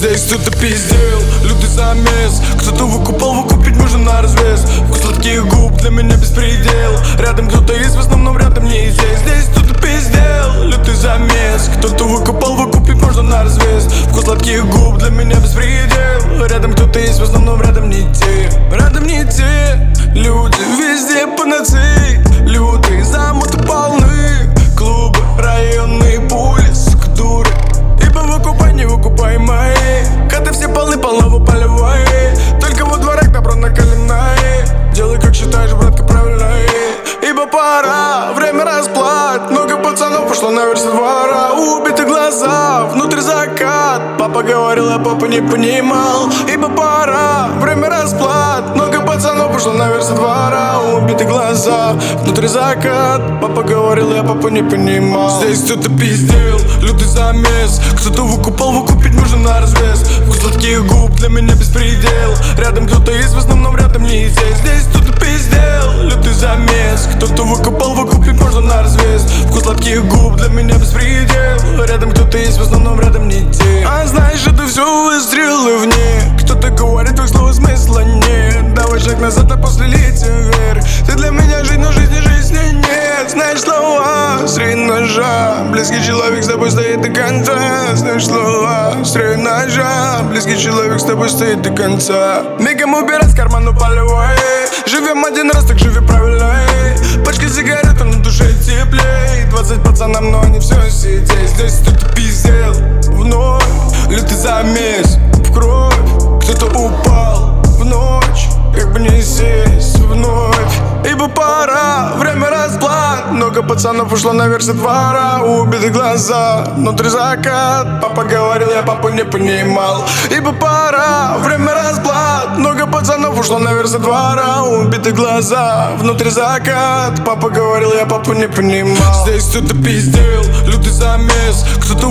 Здесь кто-то пиздел, лютый замес. Кто-то выкупить можно на развес. Вкус сладких губ для меня беспредел. Рядом кто-то есть, в основном рядом не здесь. Здесь кто-то пиздел, лютый замес. Кто-то выкупить можно на развес. Вкус сладких губ для меня беспредел. Рядом кто-то есть, в основном рядом не те. Рядом не те люди, везде панацеи. Лютые замуты полны. Клубы, районные пули, сука, дуры. Ибо выкупай, не выкупай мои. Коты все полны, полного полевой. Только во дворах добро накаленное. Делай как считаешь, братка, правильно. Ибо пора, время расплат. Много пацанов пошло наверх со двора. Убиты глаза, внутри закат. Папа говорил, а папа не понимал. Ибо пора, время расплат. Много пацанов пошло наверх со двора. Убиты глаза, внутри закат. Папа говорил, я папа не понимал. Здесь кто-то пиздел, лютый замес. Кто-то выкупить можно на развес. Вкус сладких губ для меня беспредел. Рядом кто-то есть, в основном рядом не здесь. Здесь кто-то пиздел, лютый замес. Кто-то выкупить можно на развес. Вкус сладких губ для меня беспредел. Рядом кто-то есть, в основном рядом не те. А знаешь, это все выстрелы вне. Кто-то говорит, твоих слов смысла нет. Давай шаг назад, а после летим вверх. Ты для меня жизнь, но жизни нет. Знаешь слова, среди ножа. Близкий человек с тобой стоит до конца. Знаешь слова, среди ножа. Близкий человек с тобой стоит до конца. Мигом убирать с кармана полевой. Живем один раз, так живи правильно. Пачка сигарет, а на душе теплей. 20 пацанам, но они все сидеть. Здесь кто-то пиздел вновь. Лютый замес в кровь. Кто-то упал в ночь. Как бы не сесть вновь. Ибо пора, время расплат. Много пацанов ушло наверх со двора. Убиты глаза, внутри закат. Папа говорил, я папу не понимал. Ибо пора, время расплат. Много пацанов ушло наверх со двора. Убиты глаза, внутри закат. Папа говорил, я папу не понимал. Здесь кто-то пиздел, лютый замес. Кто-то